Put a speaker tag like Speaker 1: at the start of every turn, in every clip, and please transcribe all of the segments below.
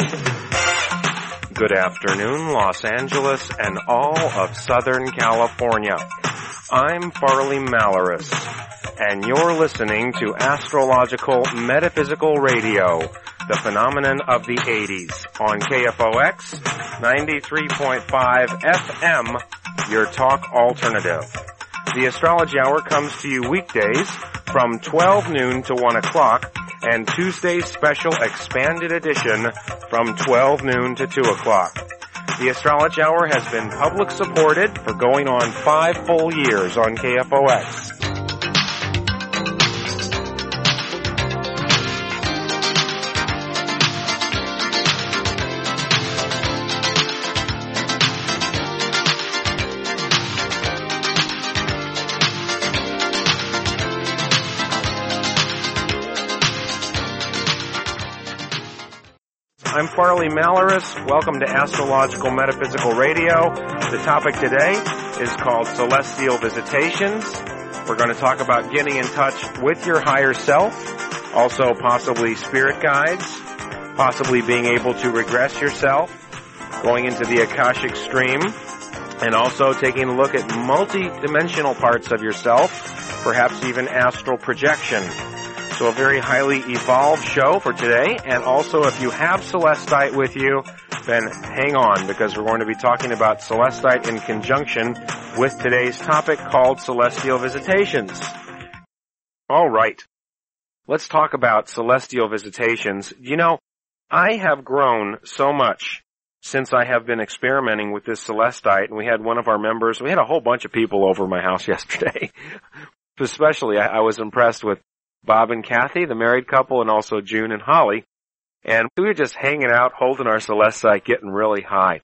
Speaker 1: Good afternoon, Los Angeles and all of Southern California. I'm Farley Malaris, and you're listening to Astrological Metaphysical Radio, the phenomenon of the 80s, on KFOX 93.5 FM, your talk alternative. The Astrology Hour comes to you weekdays from 12 noon to 1 o'clock, and Tuesday's special expanded edition from 12 noon to 2 o'clock. The Astrology Hour has been public supported for going on 5 full years on KFOX. I'm Farley Malaris. Welcome to Astrological Metaphysical Radio. The topic today is called Celestial Visitations. We're going to talk about getting in touch with your higher self, also possibly spirit guides, possibly being able to regress yourself, going into the Akashic stream, and also taking a look at multi-dimensional parts of yourself, perhaps even astral projection. So a very highly evolved show for today, and also if you have Celestite with you, then hang on, because we're going to be talking about Celestite in conjunction with today's topic called Celestial Visitations. Alright, let's talk about Celestial Visitations. You know, I have grown so much since I have been experimenting with this Celestite, and we had one of our members, we had a whole bunch of people over my house yesterday. Especially, I was impressed with Bob and Kathy, the married couple, and also June and Holly. And we were just hanging out, holding our Celestite, getting really high.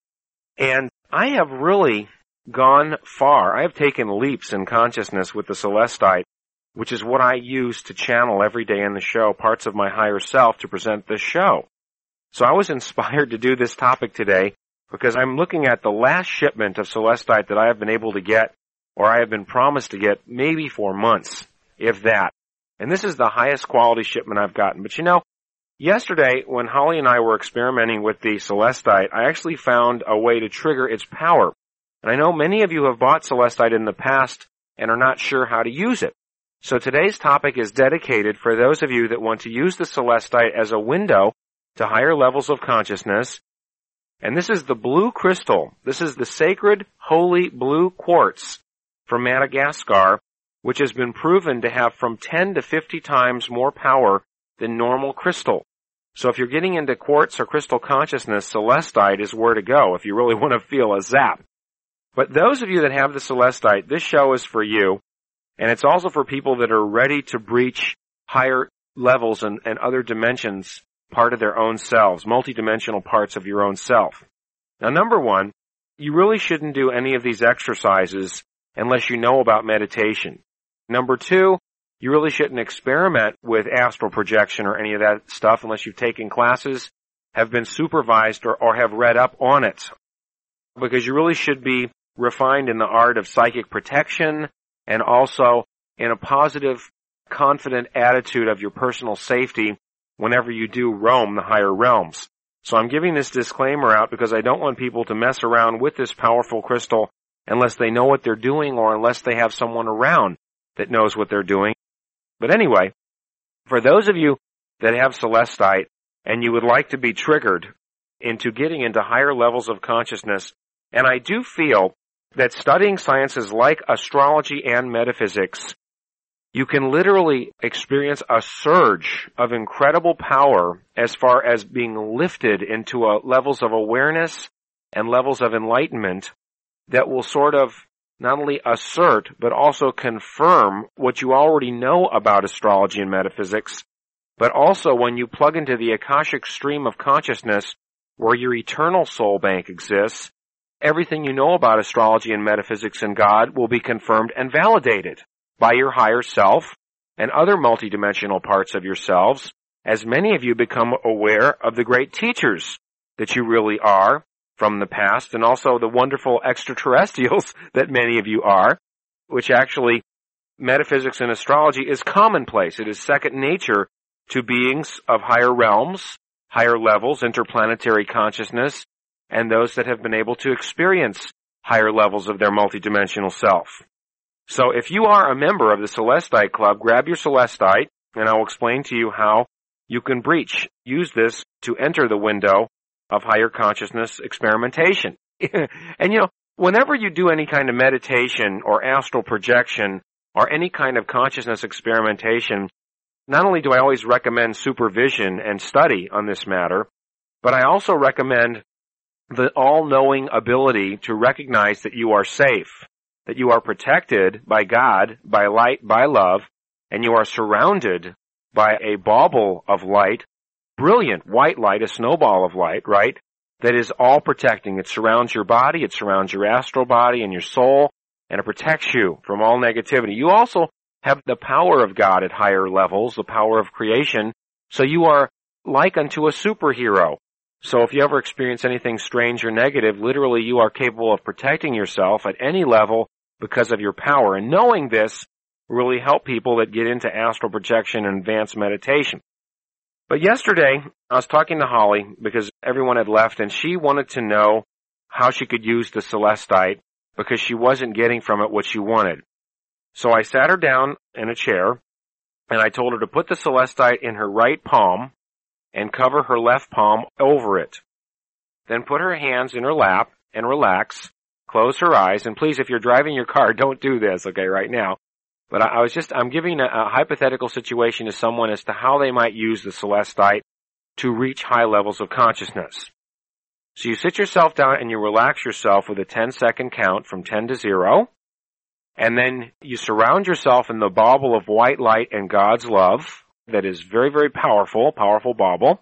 Speaker 1: And I have really gone far. I have taken leaps in consciousness with the Celestite, which is what I use to channel every day in the show, parts of my higher self to present this show. So I was inspired to do this topic today because I'm looking at the last shipment of Celestite that I have been able to get, or I have been promised to get, maybe for months, if that. And this is the highest quality shipment I've gotten. But you know, yesterday when Holly and I were experimenting with the Celestite, I actually found a way to trigger its power. And I know many of you have bought Celestite in the past and are not sure how to use it. So today's topic is dedicated for those of you that want to use the Celestite as a window to higher levels of consciousness. And this is the blue crystal. This is the sacred, holy blue quartz from Madagascar, which has been proven to have from 10 to 50 times more power than normal crystal. So if you're getting into quartz or crystal consciousness, Celestite is where to go if you really want to feel a zap. But those of you that have the Celestite, this show is for you, and it's also for people that are ready to breach higher levels and other dimensions, part of their own selves, multidimensional parts of your own self. Now, number one, you really shouldn't do any of these exercises unless you know about meditation. Number two, you really shouldn't experiment with astral projection or any of that stuff unless you've taken classes, have been supervised, or have read up on it. Because you really should be refined in the art of psychic protection and also in a positive, confident attitude of your personal safety whenever you do roam the higher realms. So I'm giving this disclaimer out because I don't want people to mess around with this powerful crystal unless they know what they're doing or unless they have someone around that knows what they're doing. But anyway, for those of you that have Celestite and you would like to be triggered into getting into higher levels of consciousness, and I do feel that studying sciences like astrology and metaphysics, you can literally experience a surge of incredible power as far as being lifted into levels of awareness and levels of enlightenment that will sort of not only assert, but also confirm what you already know about astrology and metaphysics, but also when you plug into the Akashic stream of consciousness where your eternal soul bank exists, everything you know about astrology and metaphysics and God will be confirmed and validated by your higher self and other multidimensional parts of yourselves, as many of you become aware of the great teachers that you really are from the past, and also the wonderful extraterrestrials that many of you are, which actually metaphysics and astrology is commonplace. It is second nature to beings of higher realms, higher levels, interplanetary consciousness, and those that have been able to experience higher levels of their multidimensional self. So if you are a member of the Celestite Club, grab your Celestite, and I will explain to you how you can use this to enter the window of higher consciousness experimentation. And whenever you do any kind of meditation or astral projection or any kind of consciousness experimentation, not only do I always recommend supervision and study on this matter, but I also recommend the all-knowing ability to recognize that you are safe, that you are protected by God, by light, by love, and you are surrounded by a bauble of light, brilliant white light, a snowball of light, right, that is all protecting. It surrounds your body, it surrounds your astral body and your soul, and it protects you from all negativity. You also have the power of God at higher levels, the power of creation, so you are like unto a superhero. So if you ever experience anything strange or negative, literally you are capable of protecting yourself at any level because of your power. And knowing this really help people that get into astral projection and advanced meditation. But yesterday, I was talking to Holly because everyone had left, and she wanted to know how she could use the Celestite because she wasn't getting from it what she wanted. So I sat her down in a chair, and I told her to put the Celestite in her right palm and cover her left palm over it. Then put her hands in her lap and relax, close her eyes, and please, if you're driving your car, don't do this, okay, right now. But I'm giving a hypothetical situation to someone as to how they might use the Celestite to reach high levels of consciousness. So you sit yourself down and you relax yourself with a 10-second count from 10 to 0. And then you surround yourself in the bauble of white light and God's love that is very, very powerful bauble.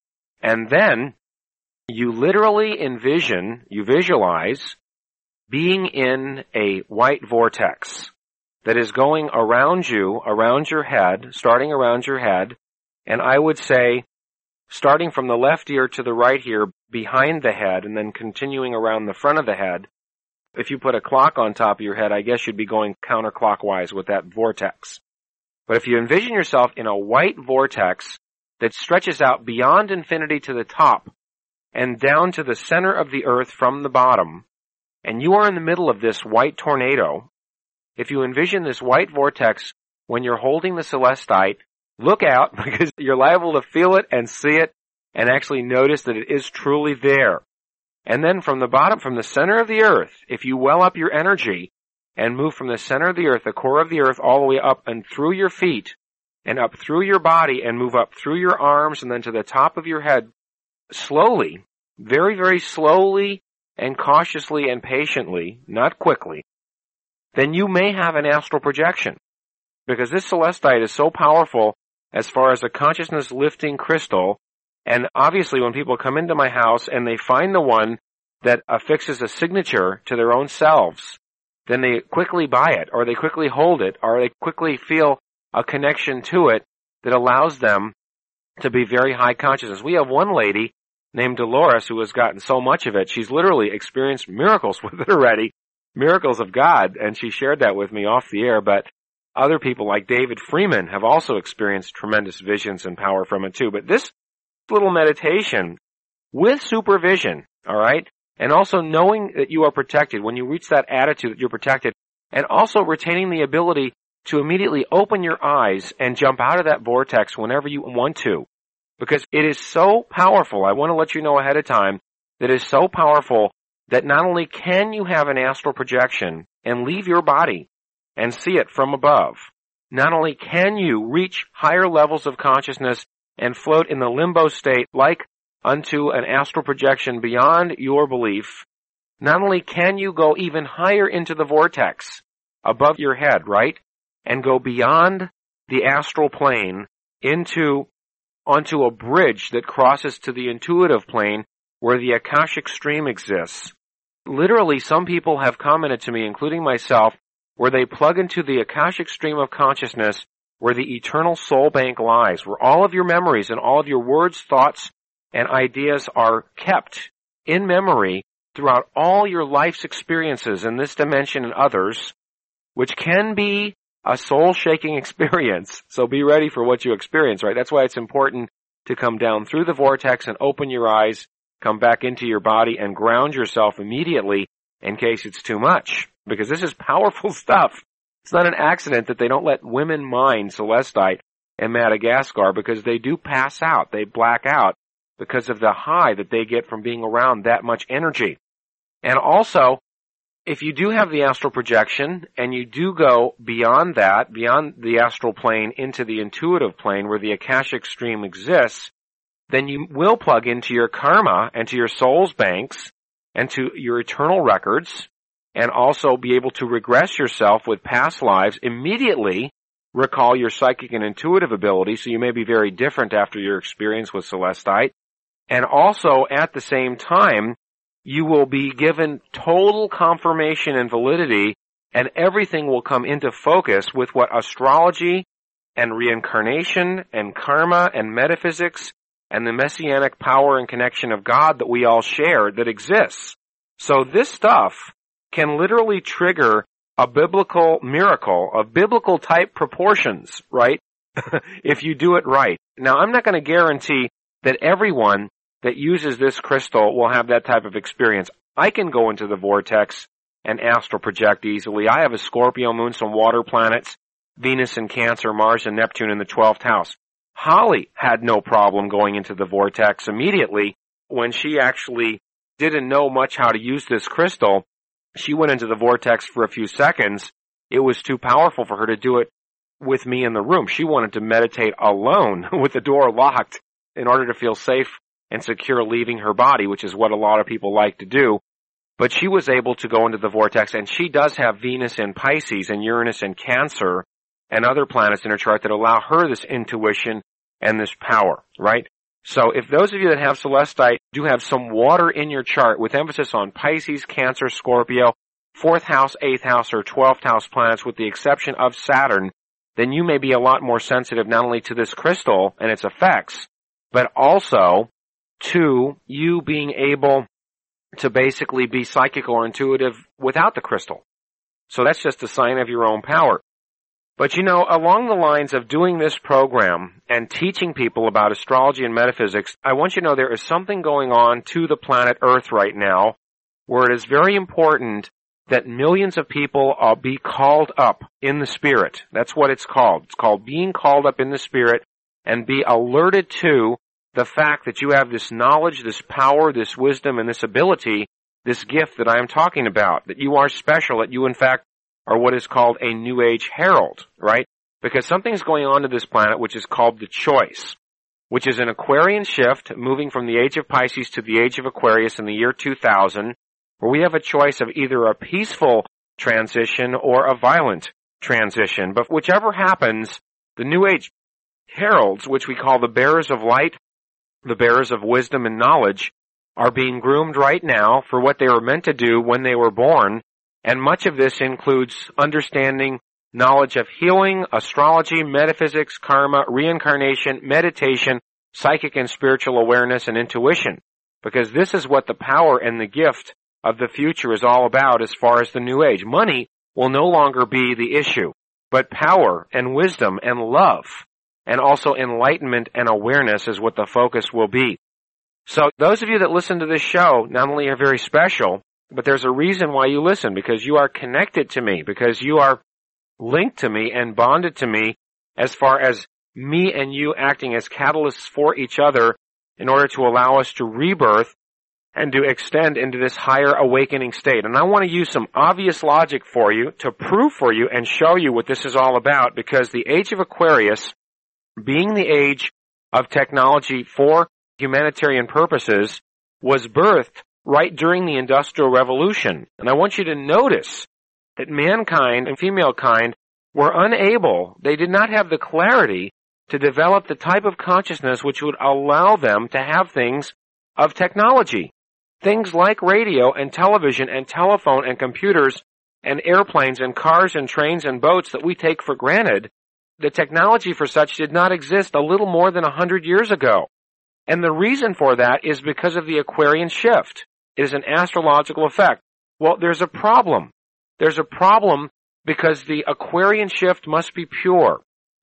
Speaker 1: And then you literally visualize being in a white vortex that is going around you, around your head, starting around your head, and I would say starting from the left ear to the right ear behind the head and then continuing around the front of the head. If you put a clock on top of your head, I guess you'd be going counterclockwise with that vortex. But if you envision yourself in a white vortex that stretches out beyond infinity to the top and down to the center of the earth from the bottom, and you are in the middle of this white tornado, if you envision this white vortex when you're holding the Celestite, look out because you're liable to feel it and see it and actually notice that it is truly there. And then from the bottom, from the center of the earth, if you well up your energy and move from the center of the earth, the core of the earth, all the way up and through your feet and up through your body and move up through your arms and then to the top of your head, slowly, very, very slowly and cautiously and patiently, not quickly, then you may have an astral projection. Because this Celestite is so powerful as far as a consciousness lifting crystal, and obviously when people come into my house and they find the one that affixes a signature to their own selves, then they quickly buy it, or they quickly hold it, or they quickly feel a connection to it that allows them to be very high consciousness. We have one lady named Dolores who has gotten so much of it, she's literally experienced miracles with it already, miracles of God, and she shared that with me off the air, but other people like David Freeman have also experienced tremendous visions and power from it too. But this little meditation with supervision, all right, and also knowing that you are protected, when you reach that attitude that you're protected, and also retaining the ability to immediately open your eyes and jump out of that vortex whenever you want to, because it is so powerful. I want to let you know ahead of time that it is so powerful that not only can you have an astral projection and leave your body and see it from above, not only can you reach higher levels of consciousness and float in the limbo state like unto an astral projection beyond your belief, not only can you go even higher into the vortex above your head, right, and go beyond the astral plane onto a bridge that crosses to the intuitive plane where the Akashic stream exists. Literally, some people have commented to me, including myself, where they plug into the Akashic stream of consciousness where the eternal soul bank lies, where all of your memories and all of your words, thoughts, and ideas are kept in memory throughout all your life's experiences in this dimension and others, which can be a soul-shaking experience. So be ready for what you experience, right? That's why it's important to come down through the vortex and open your eyes, come back into your body, and ground yourself immediately in case it's too much. Because this is powerful stuff. It's not an accident that they don't let women mine celestite in Madagascar, because they do pass out. They black out because of the high that they get from being around that much energy. And also, if you do have the astral projection and you do go beyond that, beyond the astral plane into the intuitive plane where the Akashic stream exists, then you will plug into your karma and to your soul's banks and to your eternal records, and also be able to regress yourself with past lives, immediately recall your psychic and intuitive ability, so you may be very different after your experience with celestite. And also, at the same time, you will be given total confirmation and validity, and everything will come into focus with what astrology and reincarnation and karma and metaphysics and the messianic power and connection of God that we all share that exists. So this stuff can literally trigger a biblical miracle of biblical type proportions, right? If you do it right. Now, I'm not going to guarantee that everyone that uses this crystal will have that type of experience. I can go into the vortex and astral project easily. I have a Scorpio moon, some water planets, Venus in Cancer, Mars and Neptune in the 12th house. Holly had no problem going into the vortex immediately. When she actually didn't know much how to use this crystal, she went into the vortex for a few seconds. It was too powerful for her to do it with me in the room. She wanted to meditate alone with the door locked in order to feel safe and secure leaving her body, which is what a lot of people like to do. But she was able to go into the vortex, and she does have Venus in Pisces and Uranus in Cancer and other planets in her chart that allow her this intuition and this power, right? So if those of you that have celestite do have some water in your chart with emphasis on Pisces, Cancer, Scorpio, 4th house, 8th house, or 12th house planets with the exception of Saturn, then you may be a lot more sensitive not only to this crystal and its effects, but also to you being able to basically be psychic or intuitive without the crystal. So that's just a sign of your own power. But you know, along the lines of doing this program and teaching people about astrology and metaphysics, I want you to know there is something going on to the planet Earth right now where it is very important that millions of people be called up in the spirit. That's what it's called. It's called being called up in the spirit, and be alerted to the fact that you have this knowledge, this power, this wisdom, and this ability, this gift that I am talking about, that you are special, that you in fact are what is called a New Age herald, right? Because something's going on to this planet which is called the choice, which is an Aquarian shift moving from the age of Pisces to the age of Aquarius in the year 2000, where we have a choice of either a peaceful transition or a violent transition. But whichever happens, the New Age heralds, which we call the bearers of light, the bearers of wisdom and knowledge, are being groomed right now for what they were meant to do when they were born. And much of this includes understanding knowledge of healing, astrology, metaphysics, karma, reincarnation, meditation, psychic and spiritual awareness, and intuition. Because this is what the power and the gift of the future is all about as far as the New Age. Money will no longer be the issue, but power and wisdom and love, and also enlightenment and awareness is what the focus will be. So those of you that listen to this show not only are very special, but there's a reason why you listen, because you are connected to me, because you are linked to me and bonded to me as far as me and you acting as catalysts for each other in order to allow us to rebirth and to extend into this higher awakening state. And I want to use some obvious logic for you to prove for you and show you what this is all about, because the age of Aquarius, being the age of technology for humanitarian purposes, was birthed right during the Industrial Revolution. And I want you to notice that mankind and female kind were unable, they did not have the clarity to develop the type of consciousness which would allow them to have things of technology. Things like radio and television and telephone and computers and airplanes and cars and trains and boats that we take for granted. The technology for such did not exist a little more than 100 years ago. And the reason for that is because of the Aquarian shift. It is an astrological effect. Well, there's a problem. There's a problem because the Aquarian shift must be pure.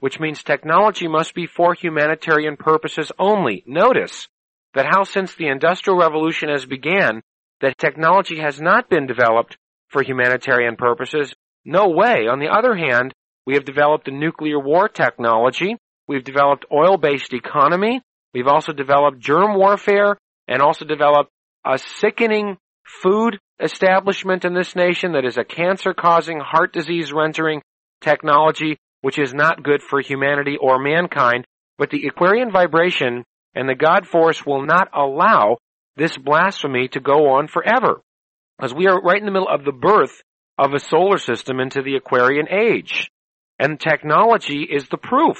Speaker 1: which means technology must be for humanitarian purposes only. Notice that how since the Industrial Revolution has began, that technology has not been developed for humanitarian purposes. No way. On the other hand, we have developed a nuclear war technology. We've developed oil-based economy. We've also developed germ warfare and also developed a sickening food establishment in this nation that is a cancer-causing, heart disease-rendering technology, which is not good for humanity or mankind. But the Aquarian vibration and the God force will not allow this blasphemy to go on forever, because we are right in the middle of the birth of a solar system into the Aquarian age. And technology is the proof.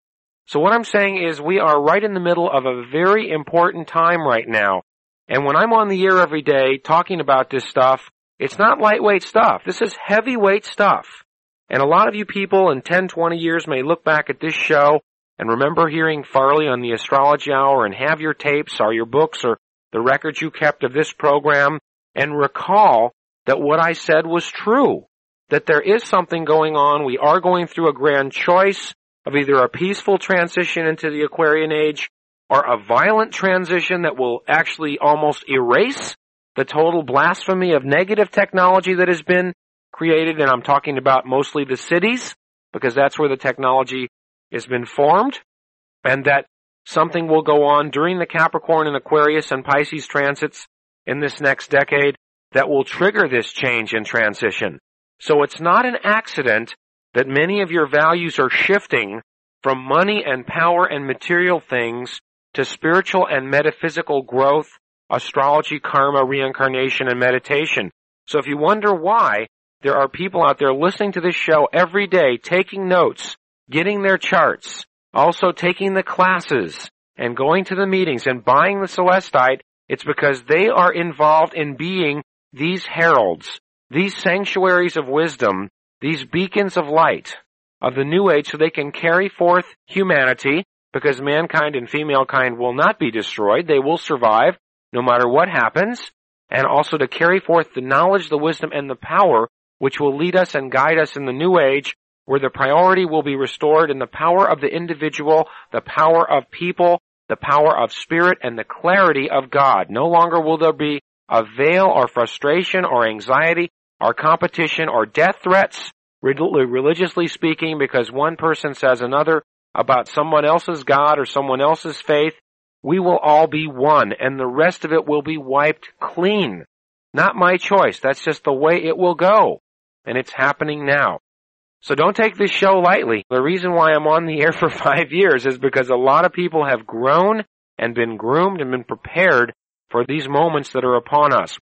Speaker 1: So what I'm saying is we are right in the middle of a very important time right now. And when I'm on the air every day talking about this stuff, it's not lightweight stuff. This is heavyweight stuff. And a lot of you people in 10, 20 years may look back at this show and remember hearing Farley on the Astrology Hour and have your tapes or your books or the records you kept of this program and recall that what I said was true, that there is something going on. We are going through a grand choice of either a peaceful transition into the Aquarian age or a violent transition that will actually almost erase the total blasphemy of negative technology that has been created. And I'm talking about mostly the cities, because that's where the technology has been formed, and that something will go on during the Capricorn and Aquarius and Pisces transits in this next decade that will trigger this change and transition. So it's not an accident that many of your values are shifting from money and power and material things to spiritual and metaphysical growth, astrology, karma, reincarnation, and meditation. So if you wonder why there are people out there listening to this show every day, taking notes, getting their charts, also taking the classes and going to the meetings and buying the Celestite, it's because they are involved in being these heralds, these sanctuaries of wisdom, these beacons of light of the New Age, so they can carry forth humanity, because mankind and female kind will not be destroyed. They will survive no matter what happens, and also to carry forth the knowledge, the wisdom, and the power which will lead us and guide us in the New Age, where the priority will be restored in the power of the individual, the power of people, the power of spirit, and the clarity of God. No longer will there be a veil or frustration or anxiety or competition or death threats, religiously speaking, because one person says another about someone else's God or someone else's faith. We will all be one, and the rest of it will be wiped clean. Not my choice. That's just the way it will go. And it's happening now. So don't take this show lightly. The reason why I'm on the air for 5 years is because a lot of people have grown and been groomed and been prepared for these moments that are upon us.